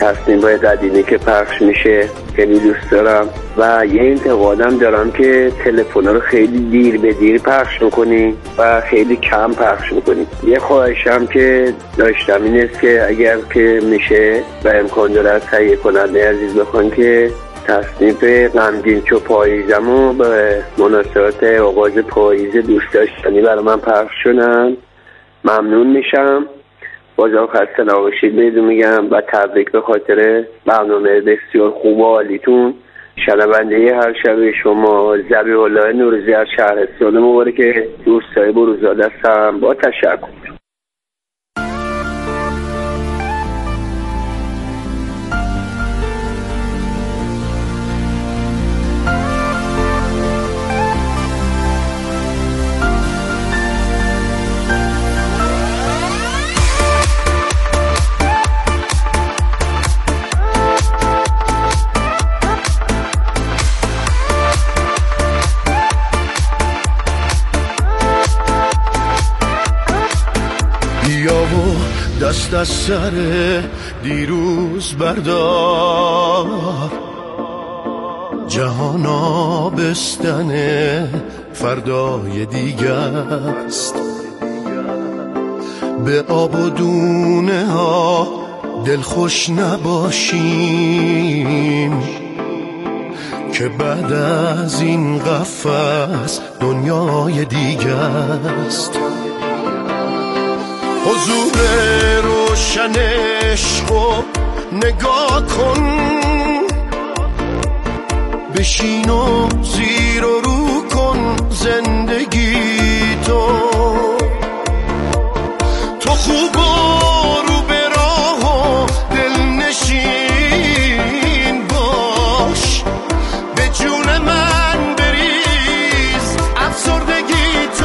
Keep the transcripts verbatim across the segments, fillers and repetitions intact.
تصمیم‌های قدیمی که پخش میشه خیلی دوست دارم و یه انتقادم دارم که تلفن‌ها رو خیلی دیر به دیر پخش میکنی و خیلی کم پخش میکنی. یه خواهشم که داشتم این است که اگر که میشه و امکان داره از تهیه کننده عزیز بخوان که تصنیف غمگین چو پاییزمو به مناسبت آغاز پاییز دوست داشتنی برای من پخش شدن ممنون میشم. بازم خسته نباشید بهتون میگم و تبریک به خاطر برنامه بسیار خوب و عالیتون. شنونده هر شب شما ذبیح الله نوروزی از شهرستان مبارک دوستای بروزاده هستم. با تشکر. دست از سر دیروز بردار، جهان آبستن فردای دیگه است. به آب و دونه ها دلخوش نباشیم که بعد از این قفس دنیای دیگه است. حضور روشن عشقو نگاه کن، بشین و زیر و رو کن زندگی تو تو خوب و رو به راه و دلنشین باش، به جون من بریز افسردگی تو.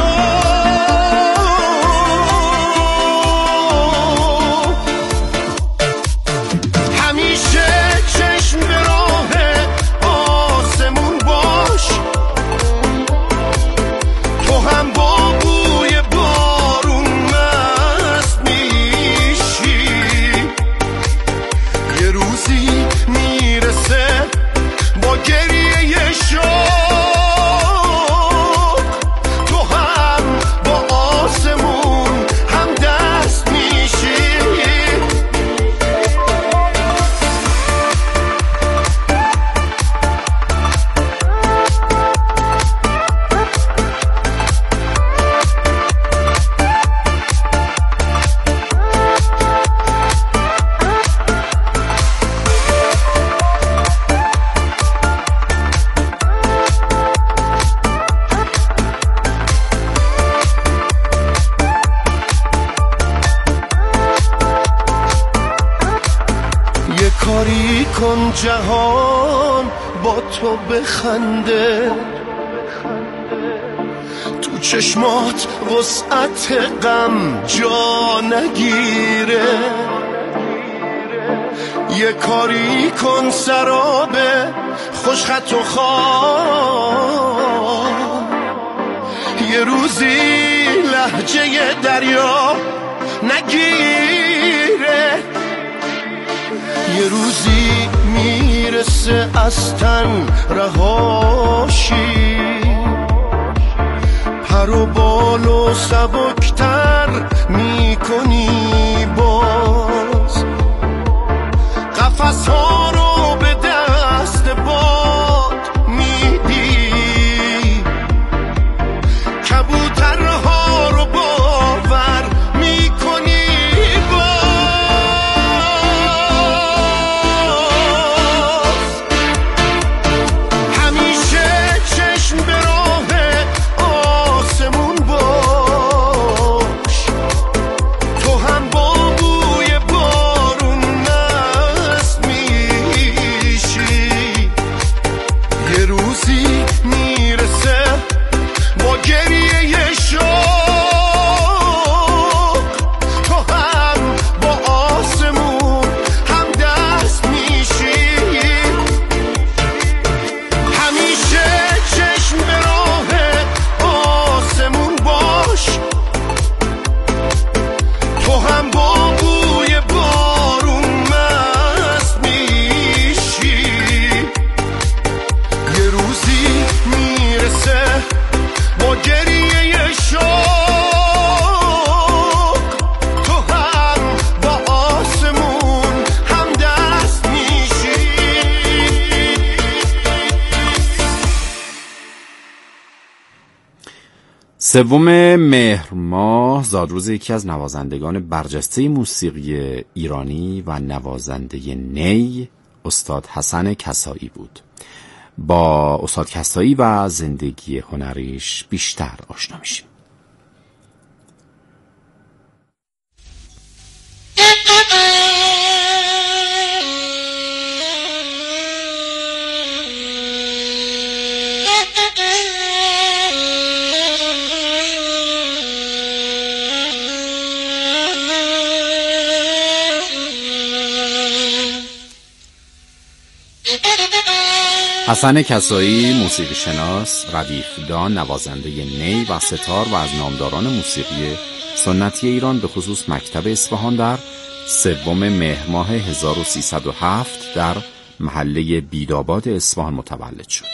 کاری کن جهان با تو بخنده، تو چشمات وسعت غم جا نگیره. یه کاری کن سراب خوشخط و خواب، یه روزی لهجه دریا نگیره. یه روزی میرسه از تن رهاشی، پر و بال و سبکتر میکنی باز، قفس ها رو به دست باد میدی، کبوترها رو باور میکنی باز. سوم مهر ماه زادروز یکی از نوازندگان برجسته موسیقی ایرانی و نوازنده نی استاد حسن کسایی بود. با استاد کسایی و زندگی هنریش بیشتر آشنا میشیم. حسن کسایی موسیقی شناس، ردیفدان، نوازنده نی و ستار و از نامداران موسیقی سنتی ایران به خصوص مکتب اصفهان در سوم مهر ماه هزار و سیصد و هفت در محله بیداباد اصفهان متولد شد.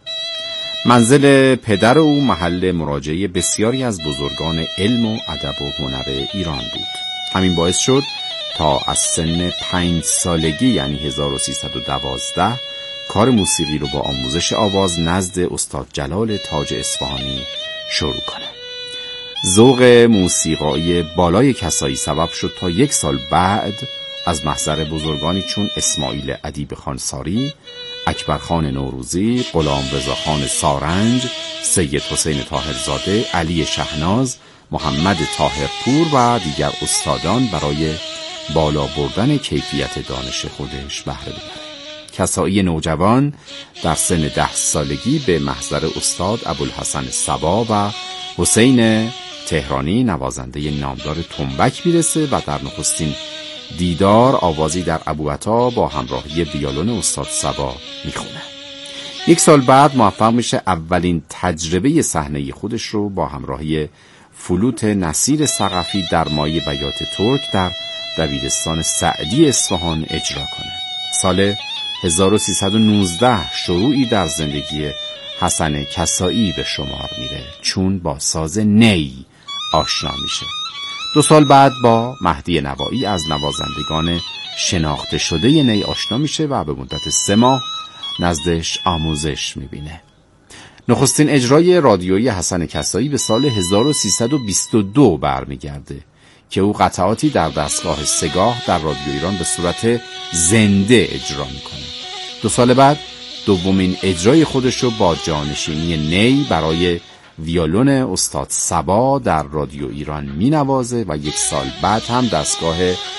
منزل پدر او محل مراجعه بسیاری از بزرگان علم و ادب و هنر ایران بود. همین باعث شد تا از سن پنج سالگی یعنی هزار و سیصد و دوازده کار موسیقی رو با آموزش آواز نزد استاد جلال تاج اصفهانی شروع کنه. ذوق موسیقایی بالای کسایی سبب شد تا یک سال بعد از محضر بزرگانی چون اسماعیل ادیب خانساری، اکبر خان نوروزی، غلام رضا خان سارنج، سید حسین طاهرزاده، علی شهناز، محمد طاهرپور و دیگر استادان برای بالا بردن کیفیت دانش خودش بهره ببره. کسایی نوجوان در سن ده سالگی به محضر استاد ابوالحسن صبا و حسین تهرانی نوازنده نامدار تنبک میرسه و در نخستین دیدار آوازی در ابوعطا با همراهی ویولون استاد صبا میخونه. یک سال بعد موفق میشه اولین تجربه صحنه‌ای خودش رو با همراهی فلوت نصیر ثقفی در مایه بیات ترک در دبیرستان سعدی اصفهان اجرا کنه. سال هزار و سیصد و نوزده شروعی در زندگی حسن کسایی به شمار میره چون با ساز نی آشنا میشه. دو سال بعد با مهدی نوایی از نوازندگان شناخته شده نی آشنا میشه و به مدت سه ماه نزدش آموزش میبینه. نخستین اجرای رادیویی حسن کسایی به سال هزار و سیصد و بیست و دو برمیگرده که او قطعاتی در دستگاه سگاه در رادیو ایران به صورت زنده اجرا میکنه. دو سال بعد دومین اجرای خودش رو با جانشینی نی برای ویولون استاد صبا در رادیو ایران مینوازه و یک سال بعد هم دستگاه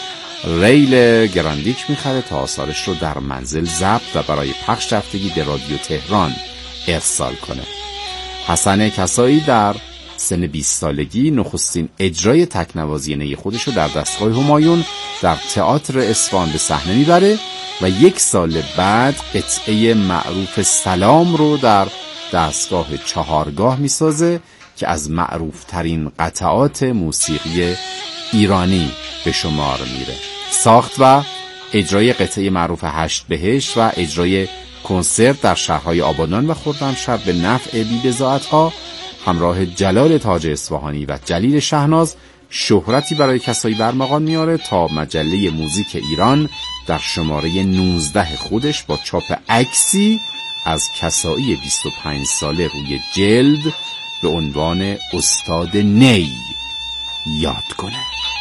ریل گراندیک میخره تا آثارش رو در منزل ضبط و برای پخش هفتگی به رادیو تهران ارسال کنه. حسن کسایی در سن بیست سالگی نخستین اجرای تکنوازی نی خودش رو در دستگاه همایون در تئاتر اصفهان به صحنه میبره و یک سال بعد قطعه معروف سلام رو در دستگاه چهارگاه میسازه که از معروف ترین قطعات موسیقی ایرانی به شمار میره. ساخت و اجرای قطعه معروف هشت بهشت و اجرای کنسرت در شهرهای آبادان و خرمشهر به نفع بی‌بضاعت‌ها همراه جلال تاج اصفهانی و جلیل شهناز شهرتی برای کسایی برمغان میاره تا مجله موزیک ایران در شماره نوزده خودش با چاپ عکسی از کسایی بیست و پنج ساله روی جلد به عنوان استاد نی یاد کنه.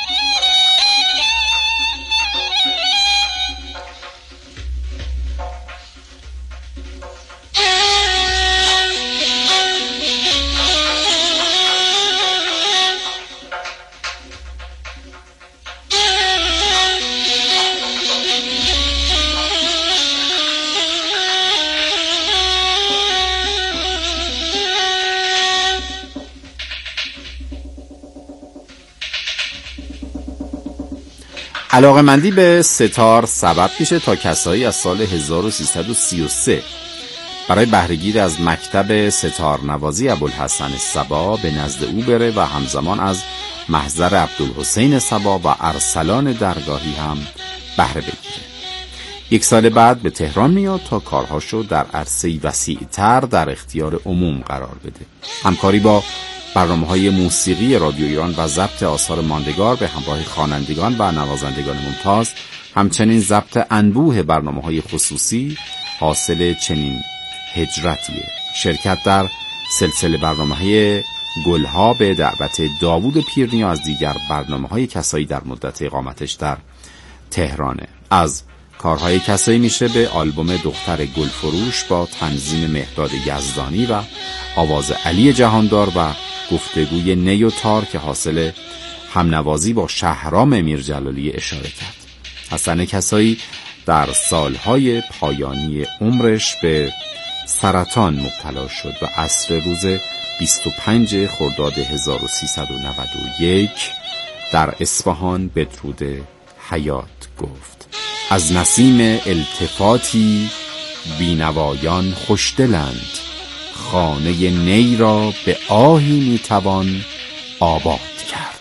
علاقه‌مندی به ستار سبب میشه تا کسایی از سال هزار و سیصد و سی و سه برای بهره‌گیری از مکتب ستار نوازی ابوالحسن صبا به نزد او بره و همزمان از محضر عبدالحسین صبا و ارسلان درگاهی هم بهره بگیره. یک سال بعد به تهران میاد تا کارهاشو در عرصه‌ای وسیع‌تر در اختیار عموم قرار بده. همکاری با برنامه‌های موسیقی رادیو ایران و ضبط آثار ماندگار به همراه خوانندگان و نوازندگان ممتاز، همچنین ضبط انبوه برنامه‌های خصوصی حاصل چنین هجرتیه. شرکت در سلسله برنامه‌های گلها به دعوت داوود پیرنیا از دیگر برنامه‌های کسایی در مدت اقامتش در تهرانه. از کارهای کسایی میشه به آلبوم دختر گلفروش با تنظیم مهداد یزدانی و آواز علی جهاندار و گفتگوی نی و تار که حاصل همنوازی با شهرام میرجلالی اشاره کرد. حسن کسایی در سالهای پایانی عمرش به سرطان مبتلا شد و عصر روز بیست و پنج خرداد هزار و سیصد و نود و یک در اصفهان بدرود حیات گفت: از نسیم التفاتی بینوایان خوشدلند، خانه نی را به آهی میتوان آباد کرد.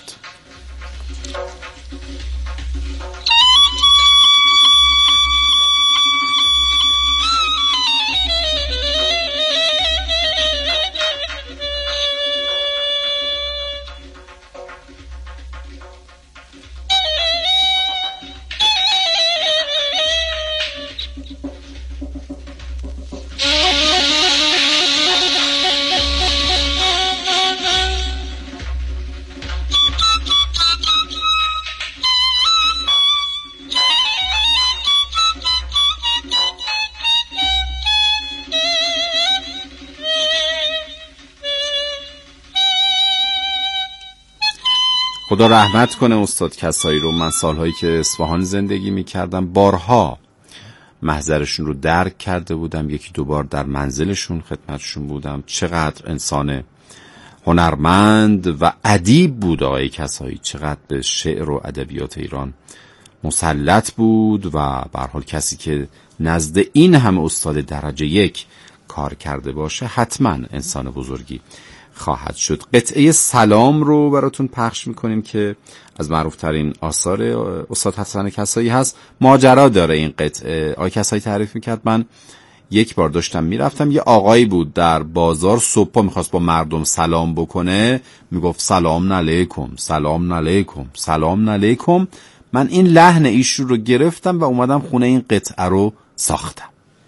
خدا رحمت کنه استاد کسایی رو. من سالهایی که اصفهان زندگی میکردم بارها محضرشون رو درک کرده بودم، یکی دو بار در منزلشون خدمتشون بودم. چقدر انسان هنرمند و ادیب بود آقای کسایی، چقدر به شعر و ادبیات ایران مسلط بود و به هر حال کسی که نزد این همه استاد درجه یک کار کرده باشه حتما انسان بزرگی خواهد شد. قطعه سلام رو براتون پخش میکنیم که از معروف ترین آثار استاد حسن کسایی هست. ماجرا داره این قطعه. آقای کسایی تعریف میکرد من یک بار داشتم میرفتم، یه آقایی بود در بازار صبح میخواست با مردم سلام بکنه، میگفت سلام علیکم سلام علیکم سلام علیکم. من این لحن ایشون رو گرفتم و اومدم خونه این قطعه رو ساختم.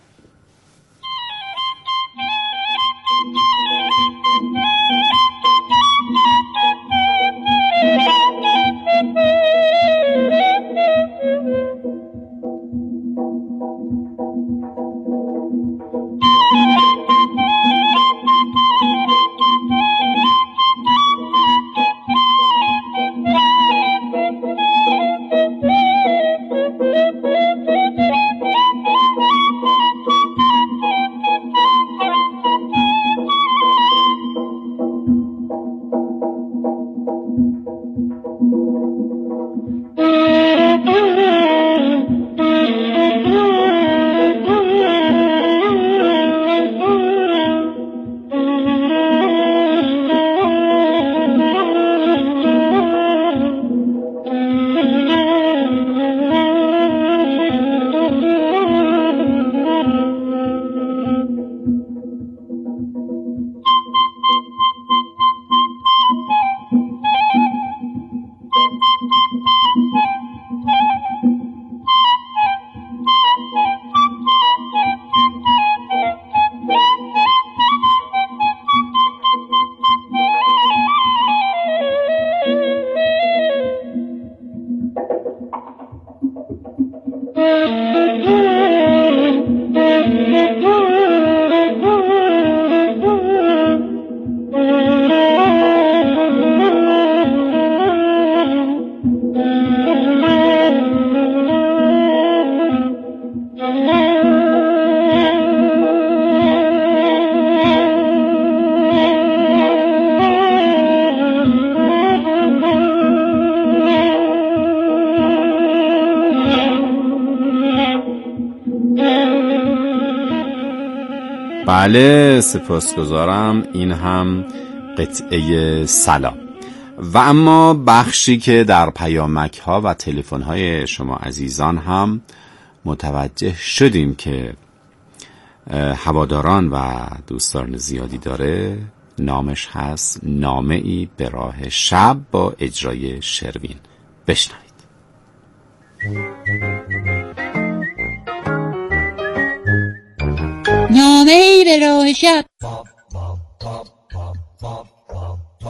بله سپاسگزارم. این هم قطعه سلام. و اما بخشی که در پیامک ها و تلفن های شما عزیزان هم متوجه شدیم که هواداران و دوستان زیادی داره، نامش هست نامه ای به راه شب با اجرای شروین. بشنوید. نامه ای به راه شب.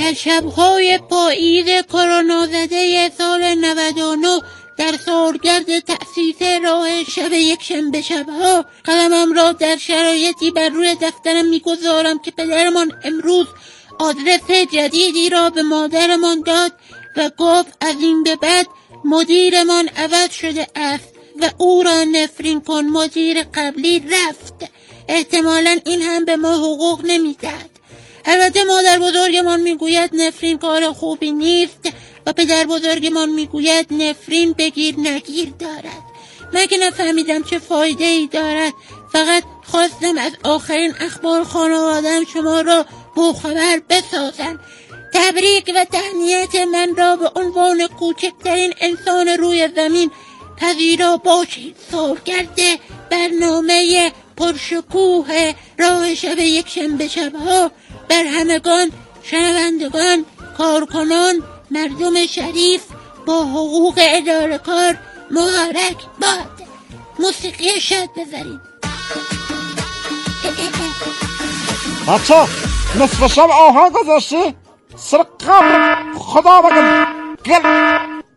در شب‌های پاییز کرونا زده سال نود و نه در سالگرد تأسیس راه شب یک شنبه شب‌ها قلمم را در شرایطی بر روی دفترم می‌گذارم که پدرمان امروز آدرس جدیدی را به مادرمان داد و گفت از این به بعد مدیرمان عوض شده است و او را نفرین کن. مدیر قبلی رفت. احتمالاً این هم به ما حقوق نمی‌دهد. البته مادر بزرگمان میگوید نفرین کار خوبی نیست و پدر بزرگمان میگوید نفرین بگیر نگیر دارد. من که نفهمیدم چه فایده ای دارد، فقط خواستم از آخرین اخبار خانواده‌ام شما را باخبر بسازم. تبریک و تهنیت من را به عنوان کوچکترین انسان روی زمین پذیرا باشید. سالگرد برنامه پرشکوه راه شب یک شنبه شب‌ها بر همگان، شنوندگان، کارکنان، مردم شریف با حقوق اداره کار مبارک باد. موسیقی شاد بذارید. بچه نصف شب آهنگ گذاشتی؟ سر قبر خدا بگم گل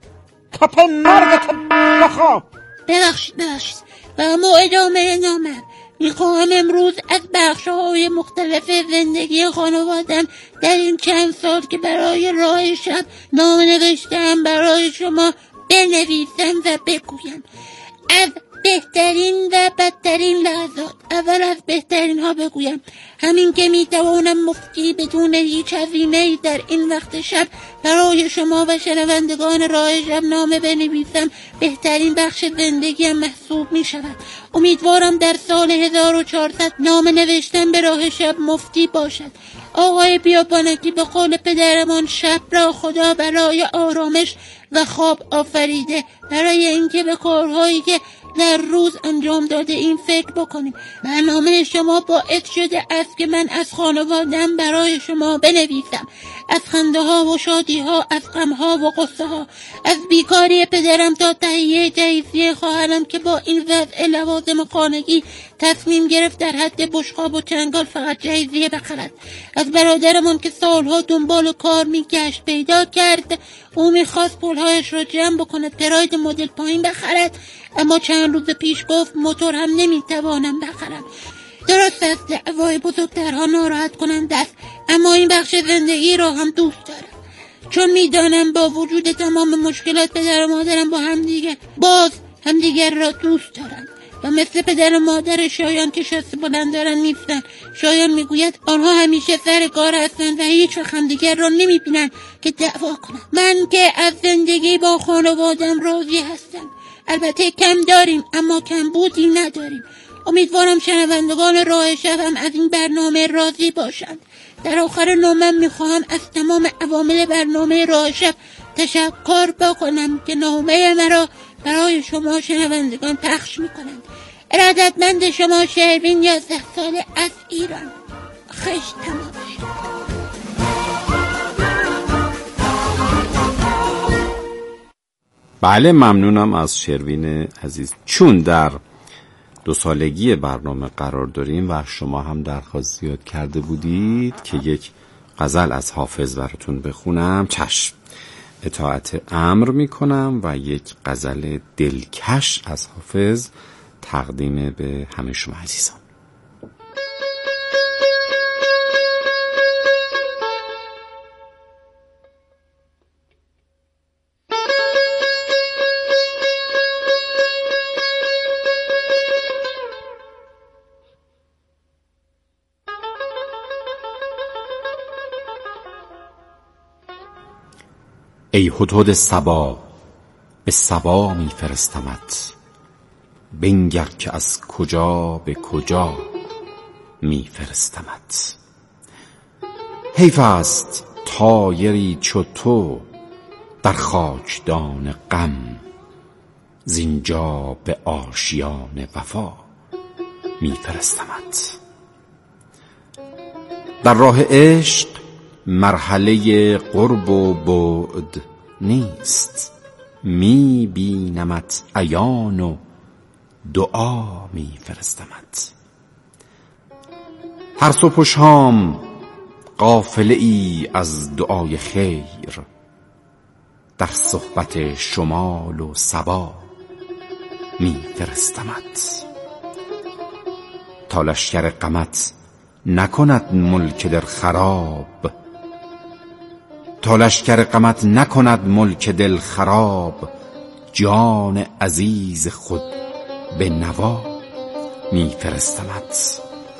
کپ مرگت بخواب. ببخشید ببخشید و اما ادامه نامم. میخواهم امروز از بخش‌های مختلف زندگی خانوادم در این چند سال که برای راه شب نامه نوشتم برای شما بنویسم و بگویم. از بهترین و بدترین لحظات. اول از بهترین ها بگویم. همین که میتوانم مفتی بدون هیچ هزینه‌ای در این وقت شب برای شما و شنوندگان راه شب نامه بنویسم بهترین بخش زندگیم محسوب می شود. امیدوارم در سال هزار و چهارصد نامه نوشتن به راه شب مفتی باشد. آقای بیابانکی به قول پدرمان شب را خدا برای آرامش و خواب آفریده، برای اینکه به کارهایی که در روز انجام داده این فکر بکنیم. برنامه شما باعث شده است که من از خانواده‌ام برای شما بنویسم، از خنده ها و شادی ها، از غم ها و غصه ها، از بیکاری پدرم تا تهیه جهیزیه خواهرم که با این وضع لوازم خانگی تصمیم گرفت در حد بشقاب و چنگال فقط جهیزیه بخرد، از برادرمان که سالها دنبال کار میگشت پیدا کرد. او میخواست پولهایش رو جمع بکند پراید مدل پایین بخرد، اما چند روز پیش گفت موتور هم نمیتوانم بخرم. درست است دعوای بزرگترها ناراحت کننده است، اما این بخش زندگی را هم دوست دارم، چون میدانم با وجود تمام مشکلات پدر و مادرم با هم دیگه باز همدیگر را دوست دارند و مثل پدر و مادر شایان که شاسی بلند دارن نیستن. شایان میگوید آنها همیشه سر کار هستند و هیچ وقت همدیگر را نمیبینن که دعوا کنند. من که از زندگی با خانوادم راضی هستم. البته کم داریم اما کم بودی نداریم. امیدوارم شنوندگان راه شب هم از این برنامه راضی باشند. در آخر نامم میخواهم از تمام عوامل برنامه راه شب تشکر بکنم که نامه مرا برای شما شنوندگان پخش میکنند. ارادتمند شما شروین یازده ساله از ایران. خیش تمام شد. بله ممنونم از شروین عزیز. چون در دو سالگی برنامه قرار داریم و شما هم درخواست زیاد کرده بودید که یک غزل از حافظ براتون بخونم، چشم اطاعت امر میکنم و یک غزل دلکش از حافظ تقدیم به همه شما عزیزان. ای هدهد صبا به صبا می فرستمت، بنگر که از کجا به کجا می فرستمت. حیف است طایری چو تو در خاکدان غم، زینجا به آشیان وفا می فرستمت. در راه عشق مرحله قرب و بعد نیست، می بینمت عیان و دعا می فرستمت. هر صبح و شام قافله ای از دعای خیر در صحبت شمال و صبا می فرستمت، تا لشکر غمت نکند ملک دل خراب، تا لشکر غمت نکند ملک دل خراب، جان عزیز خود به نوا می فرستمت.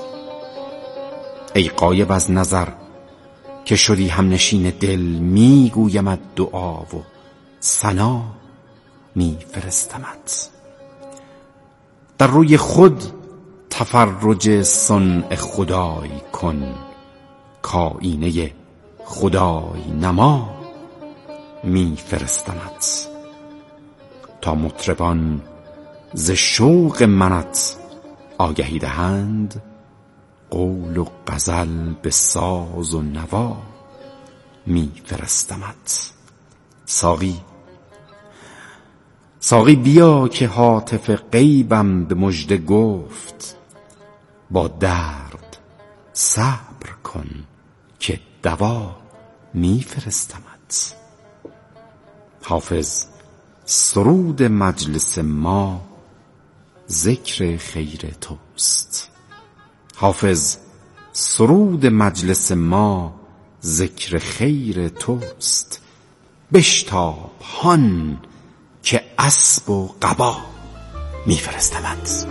ای غایب از نظر که شدی همنشین دل، می گویمت دعا و ثنا می فرستمت. در روی خود تفرج صنع خدای کن، کآیینه خدای نما می فرستمت. تا مطربان ز شوق منت آگهی دهند، قول و غزل به ساز و نوا می فرستمت. ساقی ساقی بیا که هاتف غیبم به مژده گفت، با درد صبر کن که دوا می فرستمت. حافظ سرود مجلس ما ذکر خیر توست، حافظ سرود مجلس ما ذکر خیر توست. بشتاب هان که اسب و قبا می فرستمت.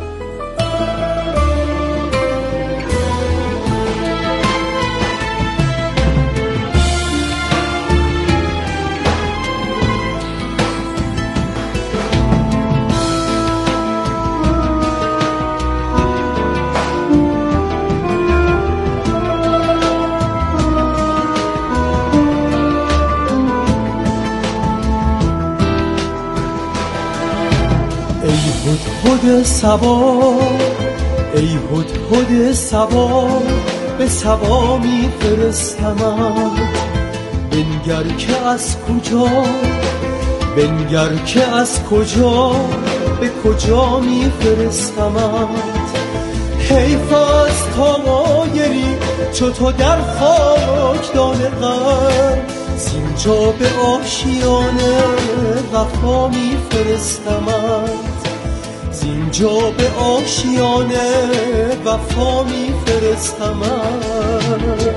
هدهد صبا، ای هدهد صبا، به صبا می فرستمت. بنگر که از کجا، بنگر که از کجا، به کجا می فرستمت. حیف است تمایلی چو تو در خاکدان غم، زینجا به آشیانه وفا می فرستمت. اینجا به آشیانه وفا می فرستمت.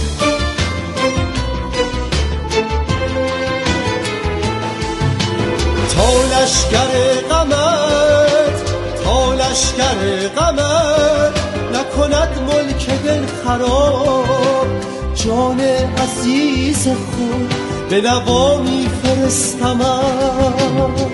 تا لشکر غمت، تا لشکر غمت نکند ملک دل خراب، جان عزیز خود به نوا می فرستمت.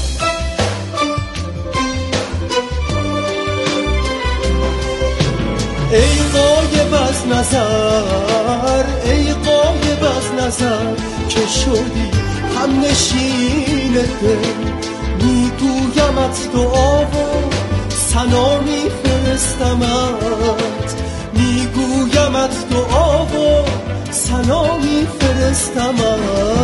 ای غایب از نظر، ای غایب از نظر که شدی همنشین دل، میگویمت دعا و ثنا میفرستمت، میگویمت دعا و ثنا میفرستمت.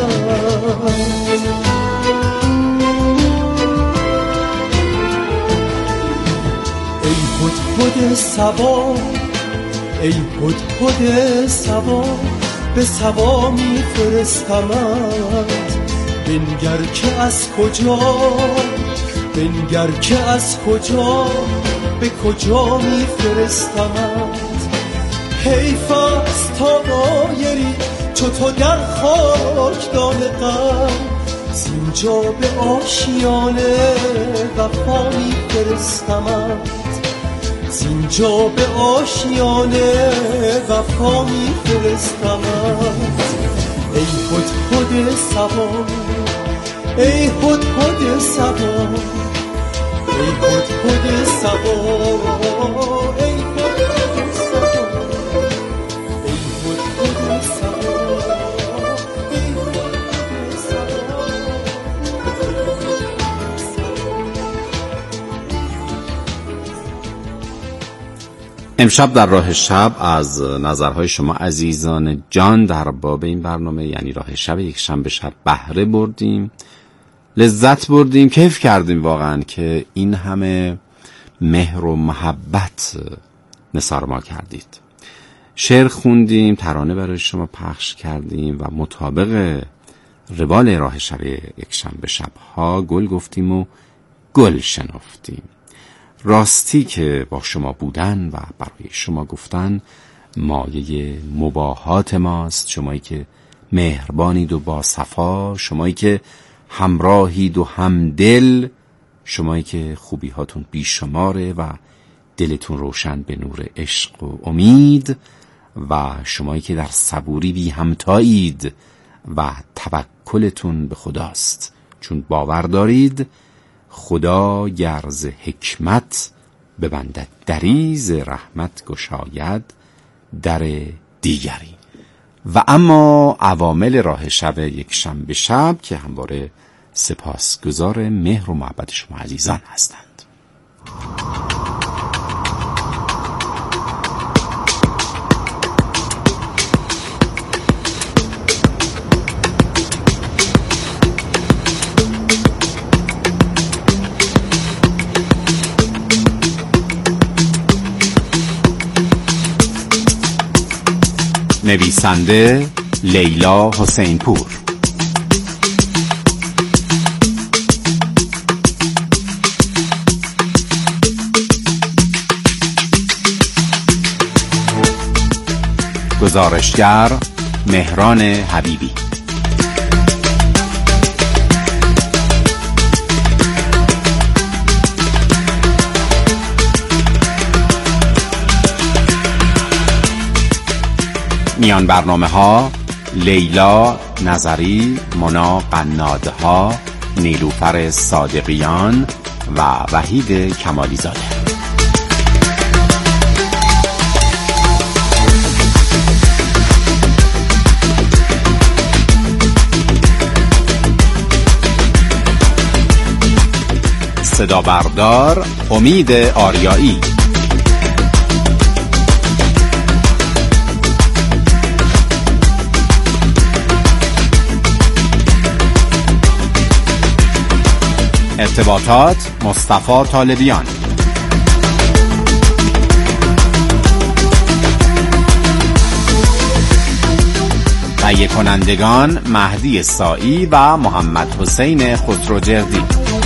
هدهد صبا، ای هدهد صبا، به صبا می فرستمت. بنگر که از کجا، بنگر که از کجا، به کجا می فرستمت. حیف است تا دایری چو تو در خاکدان غم، زینجا به آشیانه وفا می فرستمت. زینجا به آشیانه وفا می فرستمت. ای هدهد صبا، ای هدهد صبا، ای هدهد صبا، ای هدهد صبا، ای هدهد صبا، ای هدهد صبا. امشب در راه شب از نظرهای شما عزیزان جان در باب این برنامه، یعنی راه شب یک شنبه شب، بهره بردیم، لذت بردیم، کیف کردیم واقعا که این همه مهر و محبت نثار ما کردید. شعر خوندیم، ترانه برای شما پخش کردیم و مطابق روال راه شب یکشنبه شب‌ها گل گفتیم و گل شنفتیم. راستی که با شما بودن و برای شما گفتن مایه مباهات ماست، شمایی که مهربانید و با صفا، شمایی که همراهید و همدل، شمایی که خوبی هاتون بیشماره و دلتون روشن به نور عشق و امید، و شمایی که در صبوری بی همتایید و توکلتون به خداست، چون باور دارید خدا گرز حکمت ببندد دری، ز رحمت گشاید در دیگری. و اما عوامل راه شب یکشنبه شب که همواره سپاسگزار مهر و محبت شما عزیزان هستند. نویسنده لیلا حسین پور، گزارشگر مهران حبیبی. میان برنامه ها لیلا نظری، منا قنادها، نیلوفر صادقیان و وحید کمالی زاده. صدا بردار امید آریایی. ارتباطات مصطفی طالبیان. تهیه کنندگان مهدی سائی و محمد حسین خسروجردی.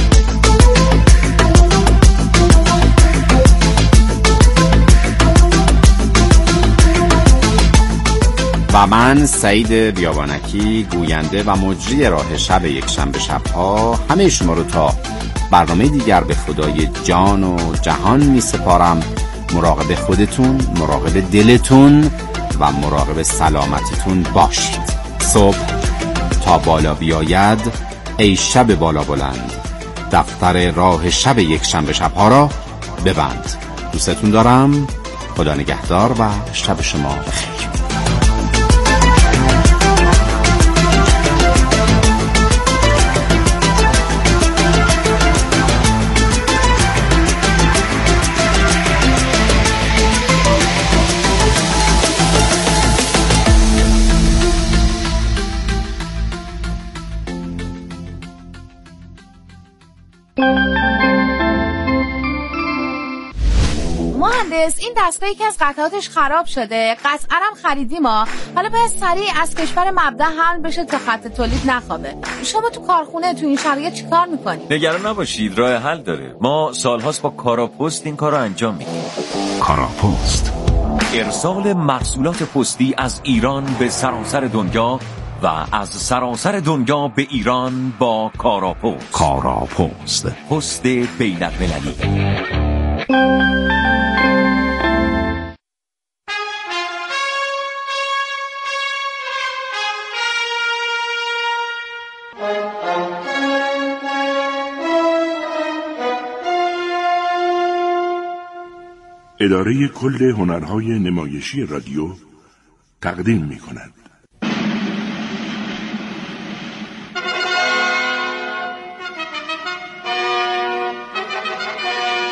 و من سعید بیابانکی، گوینده و مجری راه شب یکشنبه شب‌ها، همه شما رو تا برنامه دیگر به خدای جان و جهان می سپارم. مراقب خودتون، مراقب دلتون و مراقب سلامتتون باشید. صبح تا بالا بیاید ای شب بالا بلند، دفتر راه شب یکشنبه شب‌ها را ببند. دوستتون دارم. خدا نگهدار و شب شما بخیر. مهندس، این دستگاه یکی از قطعاتش خراب شده، قطعا هم خریدیم ما. حالا باید سریع از کشور مبدأ حمل بشه تا خط تولید نخوابه. شما تو کارخونه تو این شرایط چیکار میکنی؟ نگران نباشید، راه حل داره. ما سالهاست با کاراپست این کارو انجام میدیم. کاراپست، ارسال محصولات پستی از ایران به سراسر دنیا و از سراسر دنیا به ایران با کاراپست. کاراپست، پست بین‌المللی. اداره کل هنرهای نمایشی رادیو تقدیم می کند.